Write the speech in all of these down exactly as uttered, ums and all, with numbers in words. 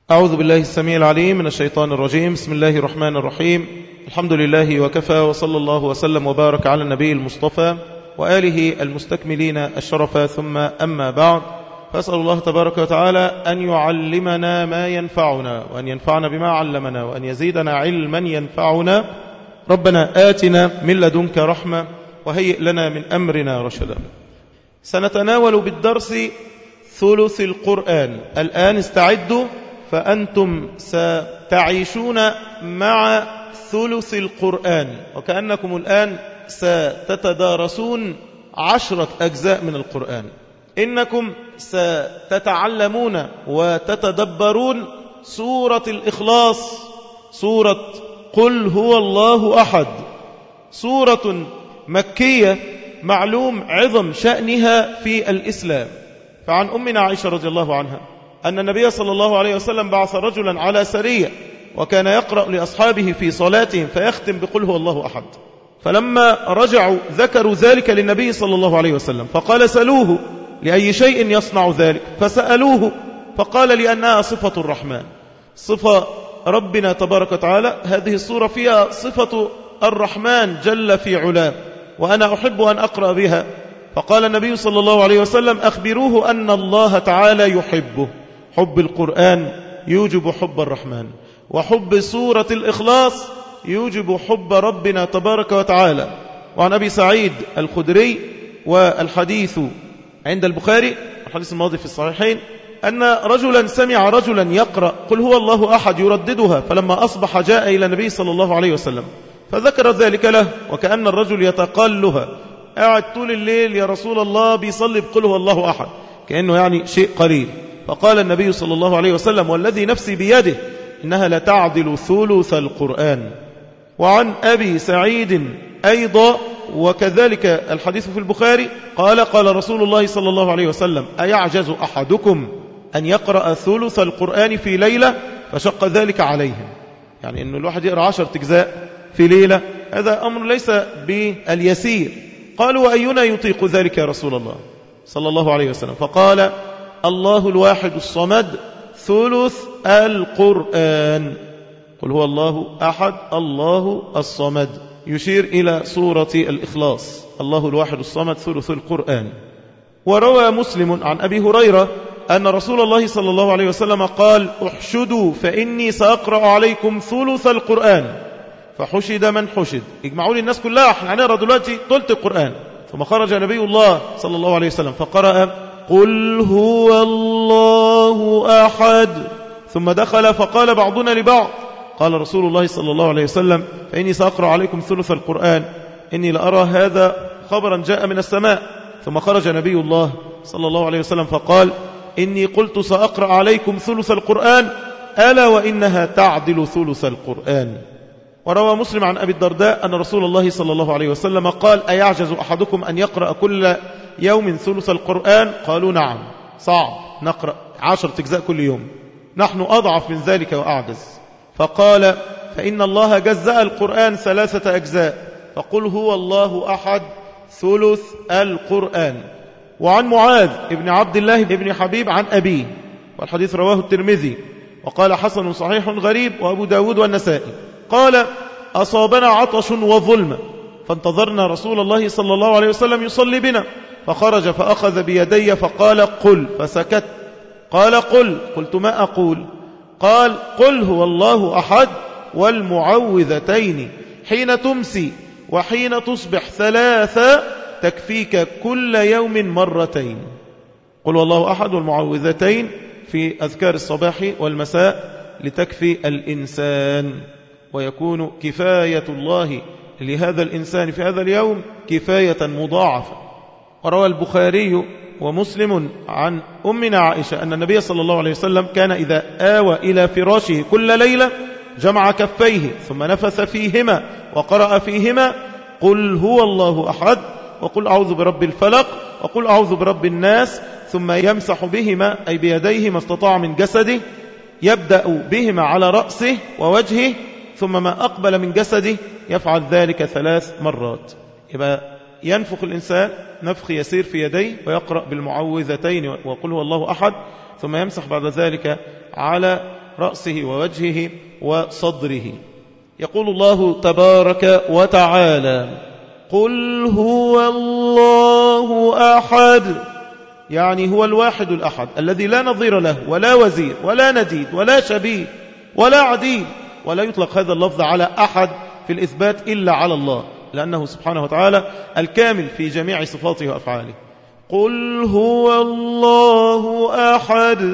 أعوذ بالله السميع العليم من الشيطان الرجيم. بسم الله الرحمن الرحيم. الحمد لله وكفى، وصلى الله وسلم وبارك على النبي المصطفى وآله المستكملين الشرف، ثم أما بعد، فأسأل الله تبارك وتعالى أن يعلمنا ما ينفعنا، وأن ينفعنا بما علمنا، وأن يزيدنا علما ينفعنا. ربنا آتنا من لدنك رحمة وهيئ لنا من أمرنا رشدا. سنتناول بالدرس ثلث القرآن. الآن استعدوا، فأنتم ستعيشون مع ثلث القرآن، وكأنكم الآن ستتدارسون عشرة أجزاء من القرآن. إنكم ستتعلمون وتتدبرون سورة الإخلاص، سورة قل هو الله أحد، سورة مكية معلوم عظم شأنها في الإسلام. فعن أمنا عائشة رضي الله عنها أن النبي صلى الله عليه وسلم بعث رجلا على سرية، وكان يقرأ لأصحابه في صلاتهم فيختم بقل هو الله أحد. فلما رجعوا ذكروا ذلك للنبي صلى الله عليه وسلم، فقال سألوه لأي شيء يصنع ذلك، فسألوه فقال لأنها صفة الرحمن، صفة ربنا تبارك وتعالى. هذه السورة فيها صفة الرحمن جل في علاه، وأنا أحب أن أقرأ بها. فقال النبي صلى الله عليه وسلم أخبروه أن الله تعالى يحبه. حب القرآن يوجب حب الرحمن، وحب سورة الإخلاص يوجب حب ربنا تبارك وتعالى. وعن أبي سعيد الخدري، والحديث عند البخاري، الحديث الماضي في الصحيحين، أن رجلا سمع رجلا يقرأ قل هو الله أحد يرددها، فلما أصبح جاء إلى النبي صلى الله عليه وسلم فذكر ذلك له، وكأن الرجل يتقالها، قاعد طول الليل يا رسول الله بيصلي بقل هو الله أحد، كأنه يعني شيء قليل. فقال النبي صلى الله عليه وسلم والذي نفسي بيده إنها لتعدل ثلث القرآن. وعن أبي سعيد أيضا، وكذلك الحديث في البخاري، قال قال رسول الله صلى الله عليه وسلم أيعجز أحدكم أن يقرأ ثلث القرآن في ليلة؟ فشق ذلك عليهم، يعني أن الواحد يقرأ عشر أجزاء في ليلة، هذا أمر ليس باليسير. قالوا وأينا يطيق ذلك يا رسول الله صلى الله عليه وسلم؟ فقال الله الواحد الصمد ثلث القرآن. قل هو الله أحد الله الصمد، يشير إلى سورة الإخلاص، الله الواحد الصمد ثلث القرآن. وروى مسلم عن أبي هريرة أن رسول الله صلى الله عليه وسلم قال احشدوا فإني سأقرأ عليكم ثلث القرآن. فحشد من حشد، اجمعوا لي الناس كلها، احنا هنقرأ دلوقتي ثلث القرآن. ثم خرج نبي الله صلى الله عليه وسلم فقرأ قل هو الله أحد، ثم دخل فقال بعضنا لبعض، قال رسول الله صلى الله عليه وسلم فإني سأقرأ عليكم ثلث القرآن، إني لأرى هذا خبرا جاء من السماء. ثم خرج نبي الله صلى الله عليه وسلم فقال إني قلت سأقرأ عليكم ثلث القرآن، ألا وإنها تعدل ثلث القرآن. وروى مسلم عن أبي الدرداء أن رسول الله صلى الله عليه وسلم قال أيعجز أحدكم أن يقرأ كل يوم ثلث القرآن؟ قالوا نعم، صعب نقرأ عشرة أجزاء كل يوم، نحن أضعف من ذلك وأعجز. فقال فإن الله جزأ القرآن ثلاثة أجزاء، فقل هو الله أحد ثلث القرآن. وعن معاذ ابن عبد الله ابن حبيب عن أبيه، والحديث رواه الترمذي وقال حسن صحيح غريب، وأبو داود والنسائي، قال أصابنا عطش وظلم، فانتظرنا رسول الله صلى الله عليه وسلم يصلي بنا، فخرج فأخذ بيدي فقال قل، فسكت. قال قل، قلت ما أقول؟ قال قل هو الله أحد والمعوذتين حين تمسي وحين تصبح ثلاثة تكفيك كل يوم مرتين. قل هو الله أحد والمعوذتين في أذكار الصباح والمساء لتكفي الإنسان، ويكون كفاية الله لهذا الإنسان في هذا اليوم كفاية مضاعفة. وروى البخاري ومسلم عن أمنا عائشة أن النبي صلى الله عليه وسلم كان إذا آوى إلى فراشه كل ليلة جمع كفيه ثم نفث فيهما وقرأ فيهما قل هو الله أحد وقل أعوذ برب الفلق وقل أعوذ برب الناس، ثم يمسح بهما أي بيديه ما استطاع من جسده، يبدأ بهما على رأسه ووجهه، ثم ما أقبل من جسده يفعل ذلك ثلاث مرات. يبقى ينفخ الإنسان نفخ يسير في يديه ويقرأ بالمعوذتين وقل هو الله أحد، ثم يمسح بعد ذلك على رأسه ووجهه وصدره. يقول الله تبارك وتعالى: قل هو الله أحد، يعني هو الواحد الأحد الذي لا نظير له ولا وزير ولا نديد ولا شبيه ولا عديل. ولا يطلق هذا اللفظ على أحد في الإثبات إلا على الله، لأنه سبحانه وتعالى الكامل في جميع صفاته وأفعاله. قل هو الله أحد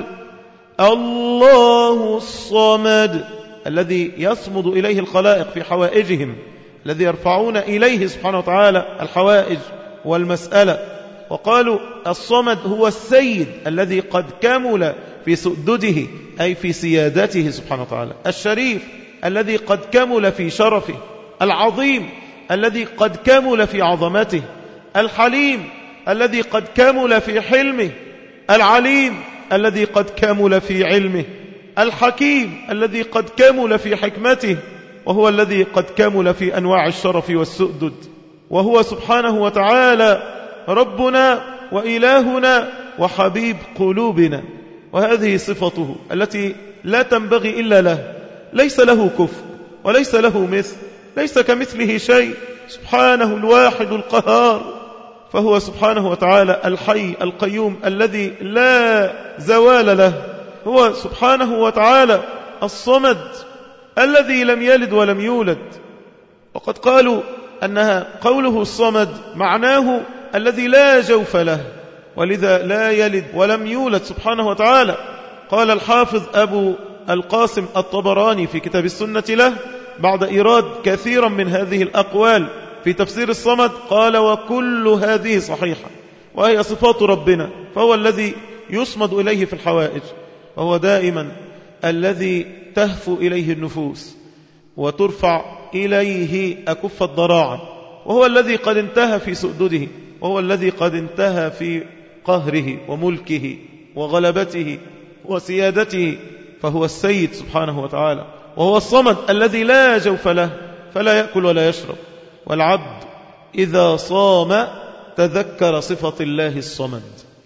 الله الصمد، الذي يصمد إليه الخلائق في حوائجهم، الذي يرفعون إليه سبحانه وتعالى الحوائج والمسألة. وقالوا الصمد هو السيد الذي قد كمل في سؤدده، أي في سيادته سبحانه وتعالى، الشريف الذي قد كمل في شرفه، العظيم الذي قد كمل في عظمته، الحليم الذي قد كمل في حلمه، العليم الذي قد كمل في علمه، الحكيم الذي قد كمل في حكمته، وهو الذي قد كمل في أنواع الشرف والسؤدد. وهو سبحانه وتعالى ربنا وإلهنا وحبيب قلوبنا، وهذه صفته التي لا تنبغي إلا له، ليس له كفء وليس له مثل، ليس كمثله شيء، سبحانه الواحد القهار. فهو سبحانه وتعالى الحي القيوم الذي لا زوال له، هو سبحانه وتعالى الصمد الذي لم يلد ولم يولد. وقد قالوا أنها قوله الصمد معناه الذي لا جوف له، ولذا لا يلد ولم يولد سبحانه وتعالى. قال الحافظ أبو القاسم الطبراني في كتاب السنة له بعد إيراد كثيرا من هذه الأقوال في تفسير الصمد، قال: وكل هذه صحيحة، وهي صفات ربنا، فهو الذي يصمد إليه في الحوائج، وهو دائما الذي تهفو إليه النفوس وترفع إليه أكف الضراعة، وهو الذي قد انتهى في سؤدده، وهو الذي قد انتهى في قهره وملكه وغلبته وسيادته، فهو السيد سبحانه وتعالى. وهو الصمد الذي لا جوف له، فلا يأكل ولا يشرب. والعبد إذا صام تذكر صفة الله الصمد،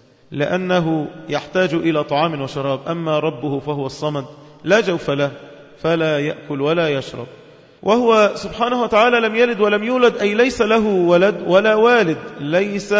لأنه يحتاج إلى طعام وشراب. أما ربه فهو الصمد لا جوف له، فلا يأكل ولا يشرب. وهو سبحانه وتعالى لم يلد ولم يولد، أي ليس له ولد ولا والد، ليس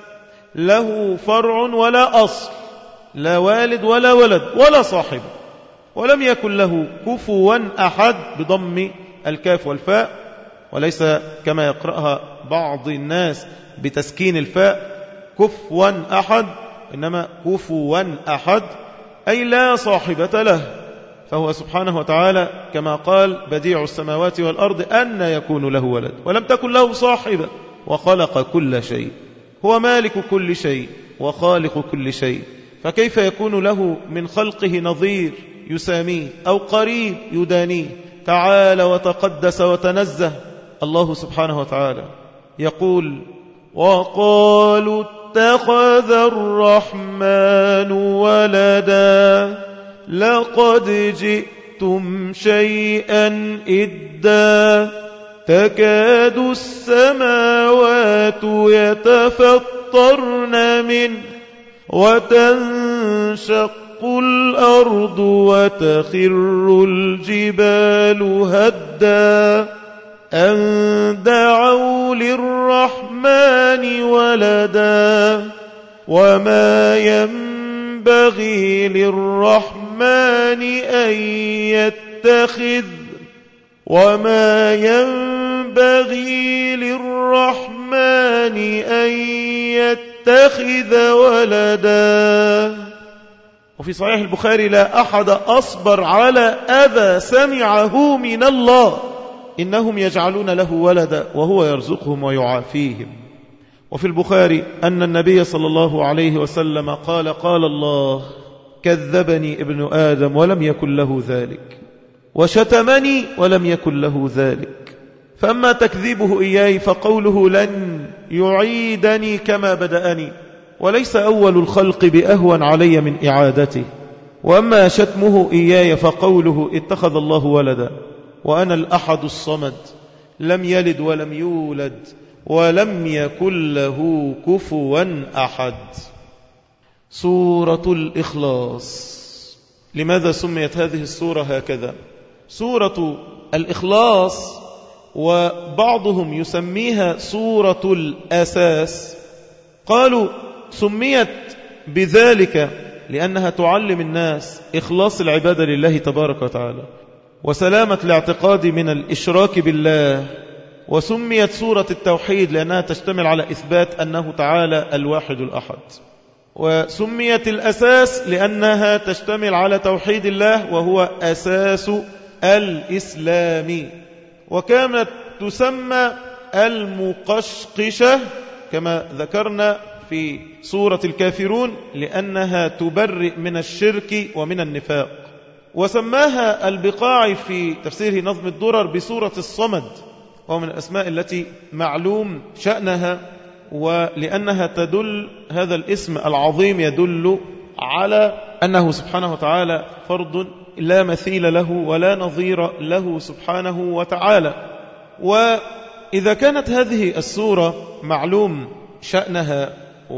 له فرع ولا أصل، لا والد ولا ولد ولا صاحب. ولم يكن له كفوا أحد بضم الكاف والفاء، وليس كما يقرأها بعض الناس بتسكين الفاء كفوا أحد، إنما كفوا أحد أي لا صاحبة له. فهو سبحانه وتعالى كما قال: بديع السماوات والأرض أن يكون له ولد ولم تكن له صاحبة وخلق كل شيء. هو مالك كل شيء وخالق كل شيء، فكيف يكون له من خلقه نظير يساميه أو قريب يدانيه؟ تعالى وتقدس وتنزه الله سبحانه وتعالى. يقول: وقالوا اتخذ الرحمن ولدا لقد جئتم شيئا إدا تكاد السماوات يتفطرن منه وتنشق الأرض وتخر الجبال هدا أن دعوا للرحمن ولدا وما ينبغي للرحمن أن يتخذ وما ينبغي للرحمن أن يتخذ ولدا. وفي صحيح البخاري: لا أحد أصبر على أذى سمعه من الله إنهم يجعلون له ولدا وهو يرزقهم ويعافيهم. وفي البخاري أن النبي صلى الله عليه وسلم قال: قال الله: كذبني ابن آدم ولم يكن له ذلك، وشتمني ولم يكن له ذلك. فأما تكذيبه إياي فقوله: لن يعيدني كما بدأني، وليس أول الخلق بأهون علي من إعادته. وأما شتمه إياي فقوله: اتخذ الله ولدا وأنا الأحد الصمد لم يلد ولم يولد ولم يكن له كفوا أحد. سورة الإخلاص لماذا سميت هذه السورة هكذا؟ سورة الإخلاص وبعضهم يسميها سورة الأساس. قالوا سميت بذلك لأنها تعلم الناس إخلاص العبادة لله تبارك وتعالى وسلامة الاعتقاد من الإشراك بالله. وسميت سورة التوحيد لأنها تشتمل على إثبات أنه تعالى الواحد الأحد. وسميت الأساس لأنها تشتمل على توحيد الله وهو أساس الإسلام. وكانت تسمى المقشقشة كما ذكرنا في سورة الكافرون لأنها تبرئ من الشرك ومن النفاق. وسماها البقاعي في تفسيره نظم الدرر بسورة الصمد، وهو من الأسماء التي معلوم شأنها، ولأنها تدل هذا الاسم العظيم يدل على أنه سبحانه وتعالى فرد لا مثيل له ولا نظير له سبحانه وتعالى. وإذا كانت هذه السورة معلوم شأنها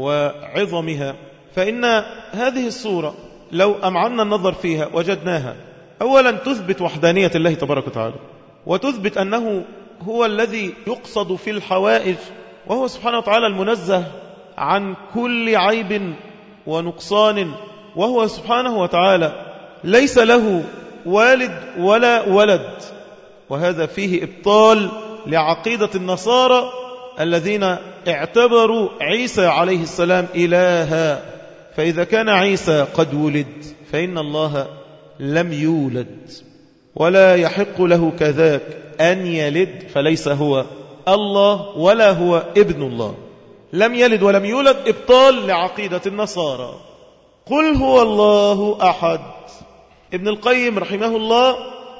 وعظمها، فإن هذه السورة لو أمعنا النظر فيها وجدناها أولا تثبت وحدانية الله تبارك وتعالى، وتثبت أنه هو الذي يقصد في الحوائج، وهو سبحانه وتعالى المنزه عن كل عيب ونقصان، وهو سبحانه وتعالى ليس له والد ولا ولد. وهذا فيه إبطال لعقيدة النصارى الذين اعتبروا عيسى عليه السلام إلها. فإذا كان عيسى قد ولد فإن الله لم يولد، ولا يحق له كذاك أن يلد، فليس هو الله ولا هو ابن الله. لم يلد ولم يولد إبطال لعقيدة النصارى. قل هو الله أحد. ابن القيم رحمه الله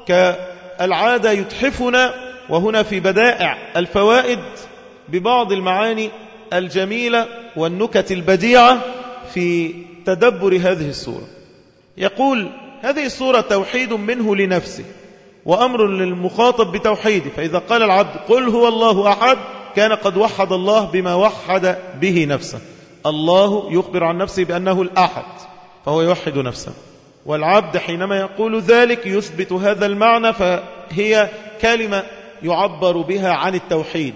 كالعادة يتحفنا وهنا في بدائع الفوائد ببعض المعاني الجميلة والنكت البديعة في تدبر هذه السورة. يقول هذه السورة توحيد منه لنفسه وأمر للمخاطب بتوحيده. فإذا قال العبد قل هو الله أحد كان قد وحد الله بما وحد به نفسه. الله يخبر عن نفسه بأنه الأحد فهو يوحد نفسه، والعبد حينما يقول ذلك يثبت هذا المعنى، فهي كلمة يعبر بها عن التوحيد.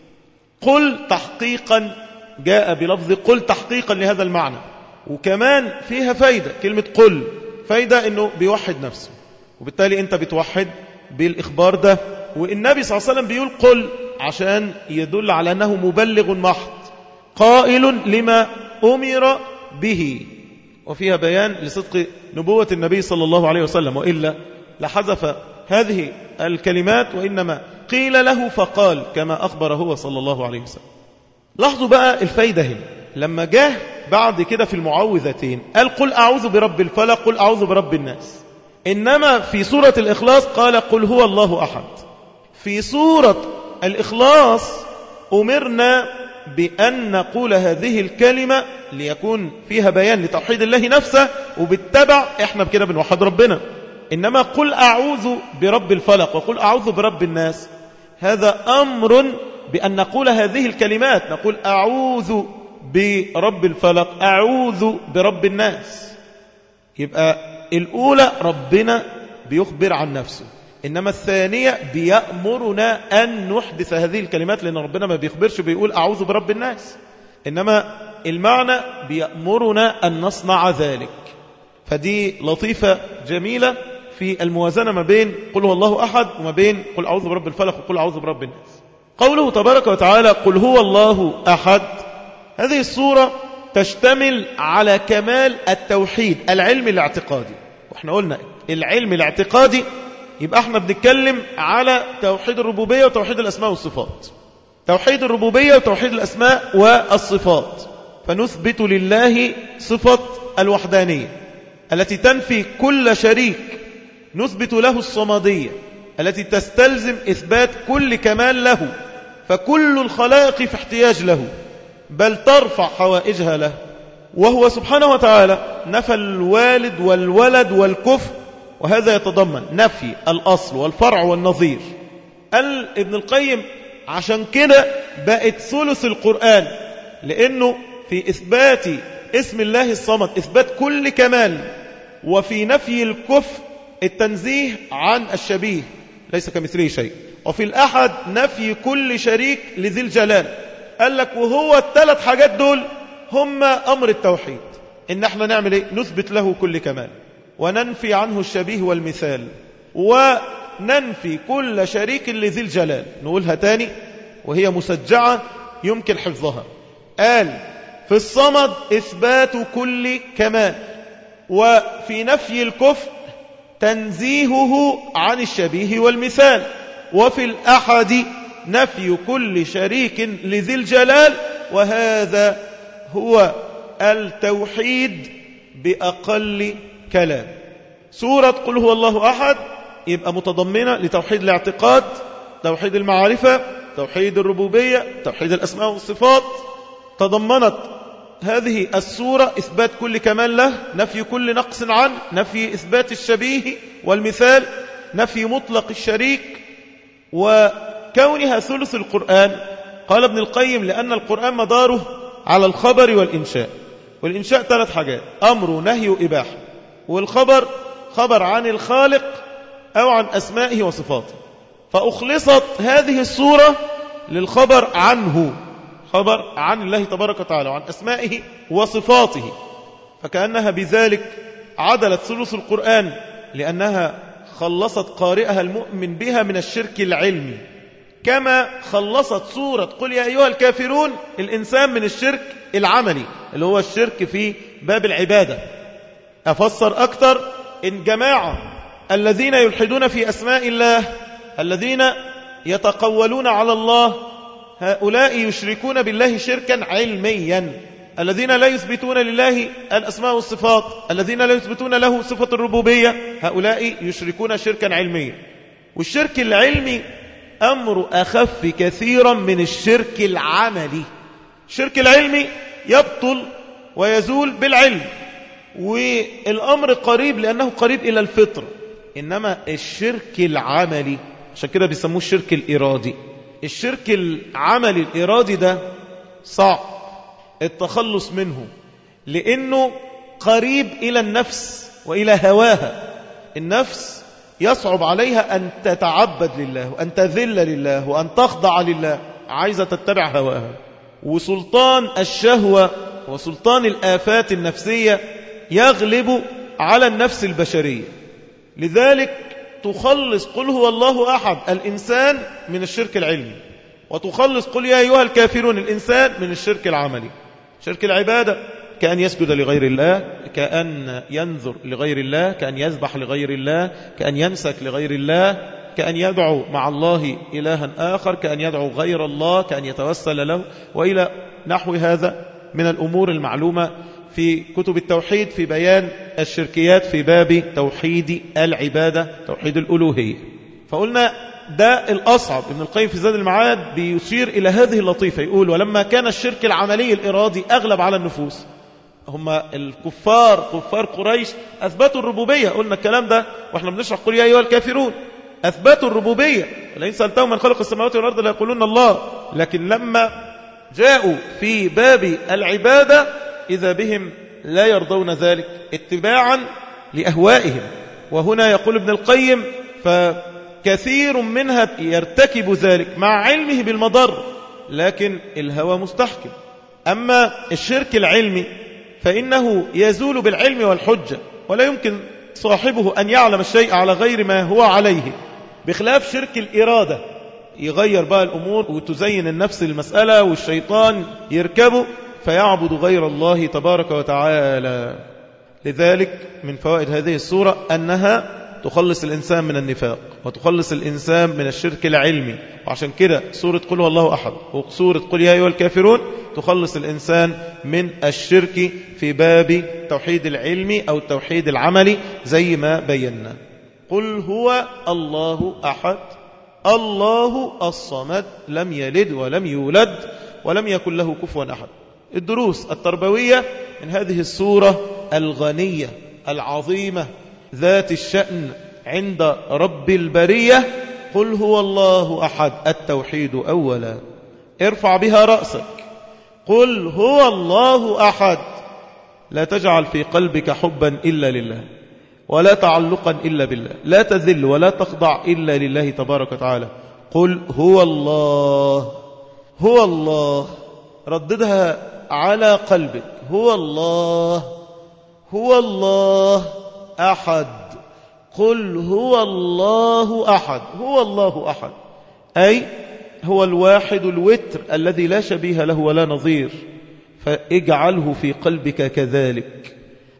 قل تحقيقا جاء بلفظ قل تحقيقا لهذا المعنى، وكمان فيها فايدة. كلمة قل فايدة أنه بيوحد نفسه، وبالتالي أنت بتوحد بالإخبار ده. والنبي صلى الله عليه وسلم بيقول قل عشان يدل على أنه مبلغ محض قائل لما أمر به، وفيها بيان لصدق نبوة النبي صلى الله عليه وسلم، وإلا لحذف هذه الكلمات، وإنما قيل له فقال كما أخبر هو صلى الله عليه وسلم. لاحظوا بقى الفايدة هنا لما جاه بعد كده في المعوذتين قال قل أعوذ برب الفلق قل أعوذ برب الناس، إنما في سورة الإخلاص قال قل هو الله أحد. في سورة الإخلاص أمرنا بأن نقول هذه الكلمة ليكون فيها بيان لتوحيد الله نفسه، وبالتبع إحنا بكده بنوحد ربنا. إنما قل أعوذ برب الفلق وقل أعوذ برب الناس هذا أمر بأن نقول هذه الكلمات، نقول أعوذ برب الفلق أعوذ برب الناس. يبقى الأولى ربنا بيخبر عن نفسه، إنما الثانية بيأمرنا أن نحدث هذه الكلمات، لأن ربنا ما بيخبرش بيقول أعوذ برب الناس، إنما المعنى بيأمرنا أن نصنع ذلك. فدي لطيفة جميلة في الموازنة ما بين قل هو الله أحد وما بين قل أعوذ برب الفلق وقل أعوذ برب الناس. قوله تبارك وتعالى قل هو الله أحد، هذه السورة تشتمل على كمال التوحيد العلم الاعتقادي. وإحنا قلنا العلم الاعتقادي يبقى احنا بنتكلم على توحيد الربوبية وتوحيد الأسماء والصفات، توحيد الربوبية وتوحيد الأسماء والصفات. فنثبت لله صفة الوحدانية التي تنفي كل شريك، نثبت له الصمدية التي تستلزم إثبات كل كمال له، فكل الخلائق في احتياج له بل ترفع حوائجها له. وهو سبحانه وتعالى نفى الوالد والولد والكفر، وهذا يتضمن نفي الأصل والفرع والنظير. قال ابن القيم عشان كده بقت ثلث القرآن، لأنه في إثبات اسم الله الصمد إثبات كل كمال وفي نفي الكفء التنزيه عن الشبيه ليس كمثله شيء، وفي الأحد نفي كل شريك لذي الجلال. قال لك وهو الثلاث حاجات دول هم أمر التوحيد، إن احنا نعمل ايه؟ نثبت له كل كمال وننفي عنه الشبيه والمثال وننفي كل شريك لذي الجلال. نقولها تاني وهي مسجعة يمكن حفظها. قال في الصمد إثبات كل كمال، وفي نفي الكفء تنزيهه عن الشبيه والمثال، وفي الأحد نفي كل شريك لذي الجلال، وهذا هو التوحيد بأقل كلام. سورة قل هو الله أحد يبقى متضمنة لتوحيد الاعتقاد، توحيد المعرفة، توحيد الربوبية، توحيد الأسماء والصفات. تضمنت هذه السورة إثبات كل كمال له، نفي كل نقص عنه، نفي إثبات الشبيه والمثال، نفي مطلق الشريك. وكونها ثلث القرآن قال ابن القيم لأن القرآن مداره على الخبر والإنشاء. والإنشاء ثلاث حاجات: أمر ونهي وإباحة. والخبر خبر عن الخالق أو عن أسمائه وصفاته، فأخلصت هذه السورة للخبر عنه، خبر عن الله تبارك وتعالى وعن أسمائه وصفاته، فكأنها بذلك عدلت ثلث القرآن لأنها خلصت قارئها المؤمن بها من الشرك العلمي، كما خلصت سورة قل يا أيها الكافرون الإنسان من الشرك العملي اللي هو الشرك في باب العبادة. أفسر أكثر: إن جماعة الذين يلحدون في أسماء الله، الذين يتقولون على الله، هؤلاء يشركون بالله شركا علميا. الذين لا يثبتون لله الأسماء والصفات، الذين لا يثبتون له صفة الربوبية، هؤلاء يشركون شركا علميا. والشرك العلمي أمر أخف كثيرا من الشرك العملي. الشرك العلمي يبطل ويزول بالعلم، والأمر قريب لأنه قريب إلى الفطر. إنما الشرك العملي عشان كده بيسموه الشرك الإرادي. الشرك العملي الإرادي ده صعب التخلص منه لأنه قريب إلى النفس وإلى هواها. النفس يصعب عليها أن تتعبد لله وأن تذل لله وأن تخضع لله، عايزة تتبع هواها. وسلطان الشهوة وسلطان الآفات النفسية يغلب على النفس البشرية. لذلك تخلص قل هو الله أحد الإنسان من الشرك العلمي، وتخلص قل يا أيها الكافرون الإنسان من الشرك العملي. شرك العبادة كأن يسجد لغير الله، كأن ينذر لغير الله، كأن يذبح لغير الله، كأن ينسك لغير الله، كأن يدعو مع الله إلها آخر، كأن يدعو غير الله، كأن يتوسل له، وإلى نحو هذا من الأمور المعلومة في كتب التوحيد في بيان الشركيات في باب توحيد العبادة، توحيد الألوهية. فقلنا ده الأصعب. ابن القيم في زاد المعاد بيشير إلى هذه اللطيفة، يقول: ولما كان الشرك العملي الإرادي أغلب على النفوس، هم الكفار كفار قريش أثبتوا الربوبية، قلنا الكلام ده وإحنا بنشرح قل يا أيها الكافرون، أثبتوا الربوبية، لئن سألتهم من خلق السماوات والأرض ليقولون الله. لكن لما جاءوا في باب العبادة إذا بهم لا يرضون ذلك اتباعا لأهوائهم. وهنا يقول ابن القيم: فكثير منها يرتكب ذلك مع علمه بالمضر، لكن الهوى مستحكم. أما الشرك العلمي فإنه يزول بالعلم والحجة، ولا يمكن صاحبه أن يعلم الشيء على غير ما هو عليه، بخلاف شرك الإرادة يغير بقى الأمور وتزين النفس المسألة والشيطان يركبه فيعبد غير الله تبارك وتعالى. لذلك من فوائد هذه السورة أنها تخلص الإنسان من النفاق وتخلص الإنسان من الشرك العلمي. وعشان كده سورة قل هو الله أحد وسورة قل يا أيها الكافرون تخلص الإنسان من الشرك في باب توحيد العلمي أو التوحيد العملي زي ما بينا. قل هو الله أحد الله الصمد لم يلد ولم يولد ولم يكن له كفوا أحد. الدروس التربوية من هذه السورة الغنية العظيمة ذات الشأن عند رب البرية: قل هو الله أحد التوحيد أولا، ارفع بها رأسك. قل هو الله أحد، لا تجعل في قلبك حبا إلا لله. ولا تعلقا إلا بالله، لا تذل ولا تخضع إلا لله تبارك وتعالى. قل هو الله، هو الله، رددها على قلبك، هو الله، هو الله أحد. قل هو الله أحد، هو الله أحد، أي هو الواحد الوتر الذي لا شبيه له ولا نظير، فاجعله في قلبك كذلك.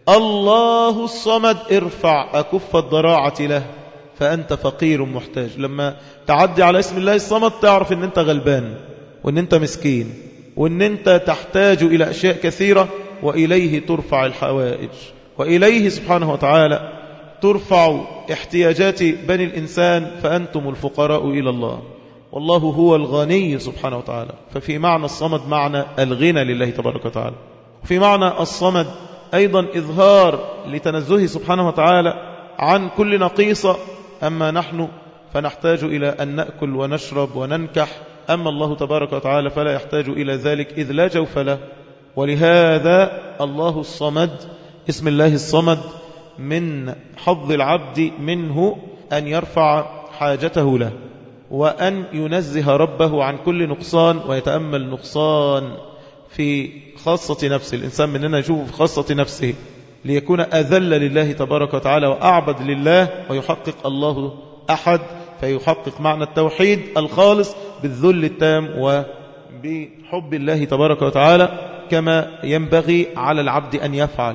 الله الصمد، ارفع أكف الضراعة له، فأنت فقير محتاج. لما تعدي على اسم الله الصمد تعرف أن أنت غلبان، وأن أنت مسكين، وأن أنت تحتاج إلى أشياء كثيرة، وإليه ترفع الحوائج، وإليه سبحانه وتعالى ترفع احتياجات بني الإنسان، فأنتم الفقراء إلى الله، والله هو الغني سبحانه وتعالى. ففي معنى الصمد معنى الغنى لله تبارك وتعالى، في معنى الصمد أيضا إظهار لتنزهه سبحانه وتعالى عن كل نقيصة. أما نحن فنحتاج إلى أن نأكل ونشرب وننكح، أما الله تبارك وتعالى فلا يحتاج إلى ذلك إذ لا جوف له. ولهذا الله الصمد، اسم الله الصمد، من حظ العبد منه أن يرفع حاجته له، وأن ينزه ربه عن كل نقصان، ويتأمل نقصان في خاصة نفسه. الإنسان مننا يشوف في خاصة نفسه ليكون أذل لله تبارك وتعالى وأعبد لله، ويحقق الله أحد، فيحقق معنى التوحيد الخالص بالذل التام وبحب الله تبارك وتعالى كما ينبغي على العبد أن يفعل.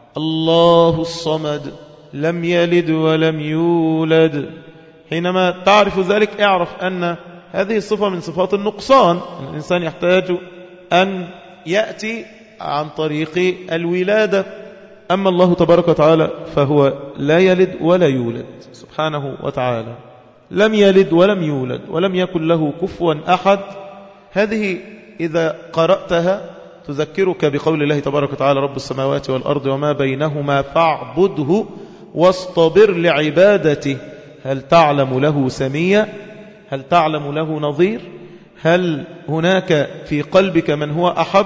الله الصمد لم يلد ولم يولد. حينما تعرف ذلك اعرف أن هذه الصفة من صفات النقصان، أن الإنسان يحتاج أن يأتي عن طريق الولادة. أما الله تبارك وتعالى فهو لا يلد ولا يولد سبحانه وتعالى، لم يلد ولم يولد ولم يكن له كفوا أحد. هذه إذا قرأتها تذكرك بقول الله تبارك وتعالى رب السماوات والأرض وما بينهما فاعبده واصطبر لعبادته هل تعلم له سميا، هل تعلم له نظير، هل هناك في قلبك من هو أحب،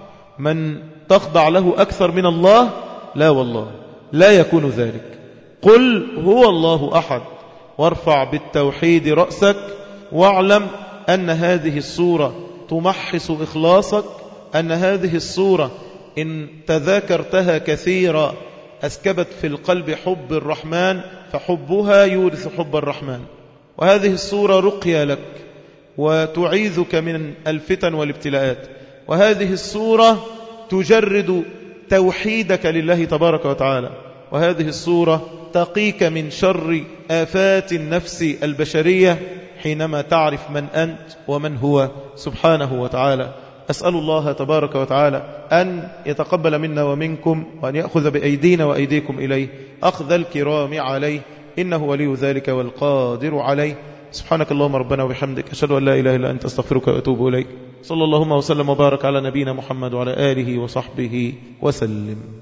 من تخضع له أكثر من الله؟ لا والله، لا يكون ذلك. قل هو الله أحد، وارفع بالتوحيد رأسك، واعلم أن هذه السورة تمحص إخلاصك، أن هذه السورة إن تذاكرتها كثيرا أسكبت في القلب حب الرحمن، فحبها يورث حب الرحمن. وهذه السورة رقية لك وتعيذك من الفتن والابتلاءات، وهذه السورة تجرد توحيدك لله تبارك وتعالى، وهذه السورة تقيك من شر آفات النفس البشرية حينما تعرف من أنت ومن هو سبحانه وتعالى. أسأل الله تبارك وتعالى أن يتقبل منا ومنكم، وأن يأخذ بأيدينا وأيديكم إليه أخذ الكرام عليه، إنه ولي ذلك والقادر عليه. سبحانك اللهم ربنا وبحمدك، أشهد أن لا إله إلا أنت، أستغفرك وأتوب إليك. صلى اللهم وسلم وبارك على نبينا محمد وعلى آله وصحبه وسلم.